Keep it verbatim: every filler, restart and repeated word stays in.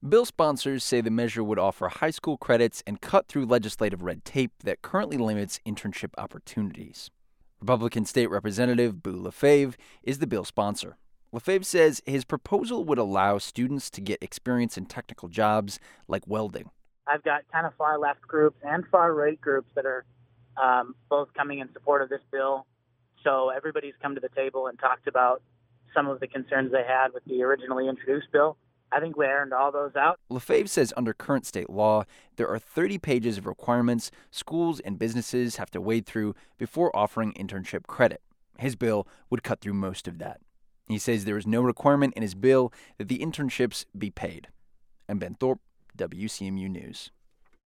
Bill sponsors say the measure would offer high school credits and cut through legislative red tape that currently limits internship opportunities. Republican State Representative Boo Lefebvre is the bill sponsor. Lefebvre says his proposal would allow students to get experience in technical jobs like welding. I've got kind of far left groups and far right groups that are um, both coming in support of this bill. So everybody's come to the table and talked about some of the concerns they had with the originally introduced bill. I think we ironed all those out. Lefebvre says under current state law, there are thirty pages of requirements schools and businesses have to wade through before offering internship credit. His bill would cut through most of that. He says there is no requirement in his bill that the internships be paid. I'm Ben Thorpe, W C M U News.